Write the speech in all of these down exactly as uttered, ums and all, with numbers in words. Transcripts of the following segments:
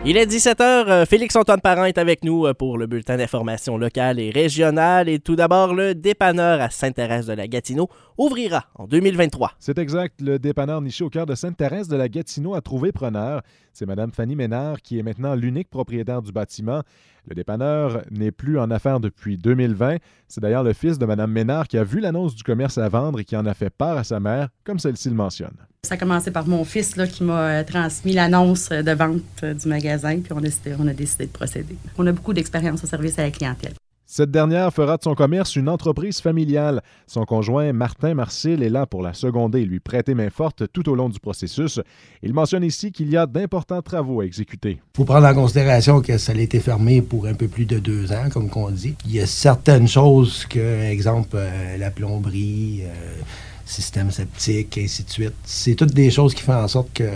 Il est dix-sept heures, Félix-Antoine Parent est avec nous pour le bulletin d'information locale et régionale. Et tout d'abord, le dépanneur à Sainte-Thérèse-de-la-Gatineau ouvrira en deux mille vingt-trois. C'est exact, le dépanneur niché au cœur de Sainte-Thérèse-de-la-Gatineau a trouvé preneur. C'est Mme Fanny Ménard qui est maintenant l'unique propriétaire du bâtiment. Le dépanneur n'est plus en affaires depuis deux mille vingt. C'est d'ailleurs le fils de Mme Ménard qui a vu l'annonce du commerce à vendre et qui en a fait part à sa mère, comme celle-ci le mentionne. Ça a commencé par mon fils là, qui m'a transmis l'annonce de vente du magasin, puis on a décidé, on a décidé de procéder. On a beaucoup d'expérience au service à la clientèle. Cette dernière fera de son commerce une entreprise familiale. Son conjoint, Martin Marcil, est là pour la seconder et lui prêter main forte tout au long du processus. Il mentionne ici qu'il y a d'importants travaux à exécuter. Il faut prendre en considération que ça a été fermé pour un peu plus de deux ans, comme on dit. Il y a certaines choses que, exemple, euh, la plomberie, euh, système septique, ainsi de suite. C'est toutes des choses qui font en sorte que,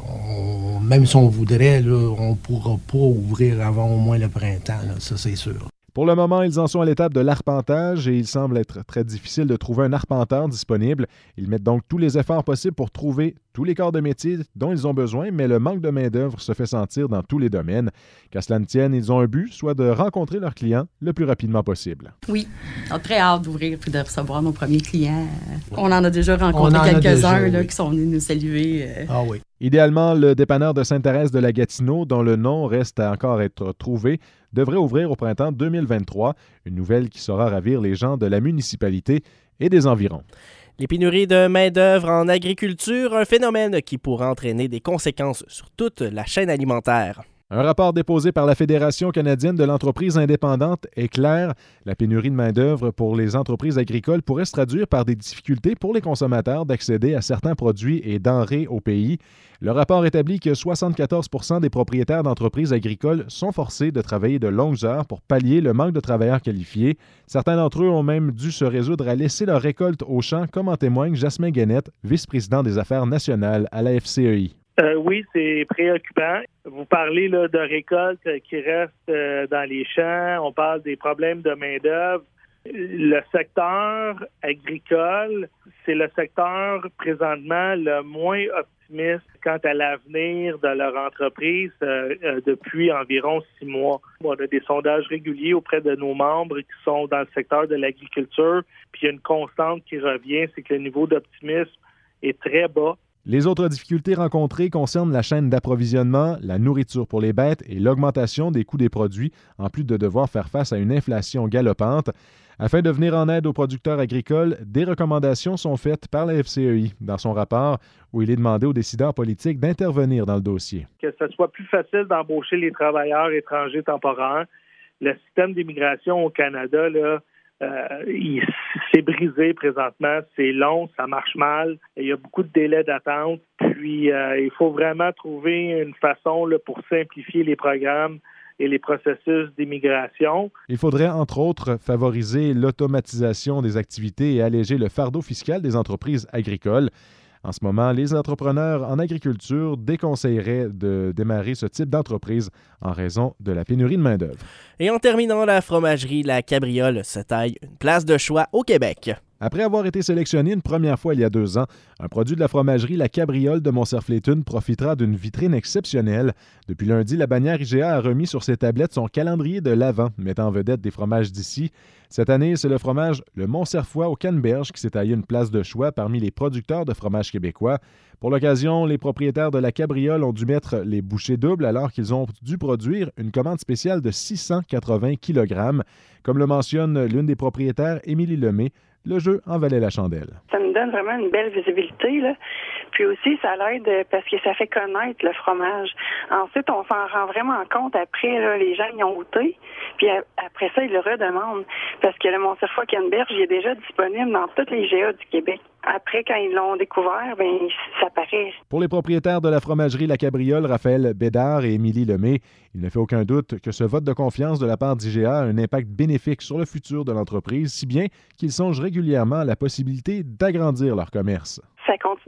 on, même si on voudrait, là, on ne pourra pas ouvrir avant au moins le printemps, là, ça c'est sûr. Pour le moment, ils en sont à l'étape de l'arpentage et il semble être très difficile de trouver un arpenteur disponible. Ils mettent donc tous les efforts possibles pour trouver tous les corps de métier dont ils ont besoin, mais le manque de main-d'œuvre se fait sentir dans tous les domaines. Qu'à cela ne tienne, ils ont un but, soit de rencontrer leurs clients le plus rapidement possible. Oui, on a très hâte d'ouvrir et de recevoir nos premiers clients. On en a déjà rencontré en quelques-uns déjà, là, oui. qui sont venus nous saluer. Euh... Ah oui. Idéalement, le dépanneur de Sainte-Thérèse-de-la-Gatineau, dont le nom reste à encore être trouvé, devrait ouvrir au printemps deux mille vingt-trois, une nouvelle qui saura ravir les gens de la municipalité et des environs. Les pénuries de main-d'œuvre en agriculture, un phénomène qui pourrait entraîner des conséquences sur toute la chaîne alimentaire. Un rapport déposé par la Fédération canadienne de l'entreprise indépendante est clair. La pénurie de main-d'œuvre pour les entreprises agricoles pourrait se traduire par des difficultés pour les consommateurs d'accéder à certains produits et denrées au pays. Le rapport établit que soixante-quatorze pour cent des propriétaires d'entreprises agricoles sont forcés de travailler de longues heures pour pallier le manque de travailleurs qualifiés. Certains d'entre eux ont même dû se résoudre à laisser leur récolte au champ, comme en témoigne Jasmin Guenette, vice-président des affaires nationales à la F C E I. Euh, oui, c'est préoccupant. Vous parlez là, de récoltes qui restent euh, dans les champs. On parle des problèmes de main-d'œuvre. Le secteur agricole, c'est le secteur présentement le moins optimiste quant à l'avenir de leur entreprise euh, euh, depuis environ six mois. On a des sondages réguliers auprès de nos membres qui sont dans le secteur de l'agriculture. Puis il y a une constante qui revient, c'est que le niveau d'optimisme est très bas. Les autres difficultés rencontrées concernent la chaîne d'approvisionnement, la nourriture pour les bêtes et l'augmentation des coûts des produits, en plus de devoir faire face à une inflation galopante. Afin de venir en aide aux producteurs agricoles, des recommandations sont faites par la F C E I dans son rapport où il est demandé aux décideurs politiques d'intervenir dans le dossier. Que ce soit plus facile d'embaucher les travailleurs étrangers temporaires. Le système d'immigration au Canada, là, Euh, il s'est brisé présentement, c'est long, ça marche mal, il y a beaucoup de délais d'attente, puis euh, il faut vraiment trouver une façon là, pour simplifier les programmes et les processus d'immigration. Il faudrait, entre autres, favoriser l'automatisation des activités et alléger le fardeau fiscal des entreprises agricoles. En ce moment, les entrepreneurs en agriculture déconseilleraient de démarrer ce type d'entreprise en raison de la pénurie de main-d'œuvre. Et en terminant, la fromagerie La Cabriole se taille une place de choix au Québec. Après avoir été sélectionné une première fois il y a deux ans, un produit de la fromagerie La Cabriole de Montserf-Létune profitera d'une vitrine exceptionnelle. Depuis lundi, la bannière I G A a remis sur ses tablettes son calendrier de l'Avent, mettant en vedette des fromages d'ici. Cette année, c'est le fromage Le Montserfois au canneberge qui s'est taillé une place de choix parmi les producteurs de fromage québécois. Pour l'occasion, les propriétaires de La Cabriole ont dû mettre les bouchées doubles alors qu'ils ont dû produire une commande spéciale de six cent quatre-vingts kilogrammes. Comme le mentionne l'une des propriétaires, Émilie Lemay, le jeu en valait la chandelle. Ça nous donne vraiment une belle visibilité, là. Puis aussi, ça l'aide parce que ça fait connaître le fromage. Ensuite, on s'en rend vraiment compte après, là, les gens y ont goûté. Puis après ça, ils le redemandent. Parce que le Montserfois Canneberge, il est déjà disponible dans toutes les I G A du Québec. Après, quand ils l'ont découvert, bien, ça paraît. Pour les propriétaires de la fromagerie La Cabriole, Raphaël Bédard et Émilie Lemay, il ne fait aucun doute que ce vote de confiance de la part d'I G A a un impact bénéfique sur le futur de l'entreprise, si bien qu'ils songent régulièrement à la possibilité d'agrandir leur commerce. Ça continue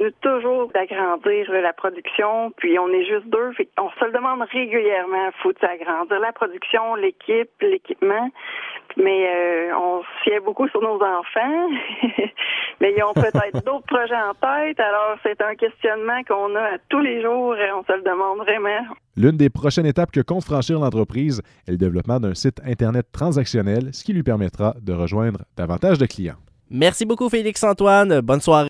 continue toujours d'agrandir là, la production, puis on est juste deux, fait on se le demande régulièrement, faut-il agrandir la production, l'équipe, l'équipement, mais euh, on se fiait beaucoup sur nos enfants, mais ils ont peut-être d'autres projets en tête, alors c'est un questionnement qu'on a à tous les jours et on se le demande vraiment. L'une des prochaines étapes que compte franchir l'entreprise est le développement d'un site Internet transactionnel, ce qui lui permettra de rejoindre davantage de clients. Merci beaucoup, Félix-Antoine. Bonne soirée.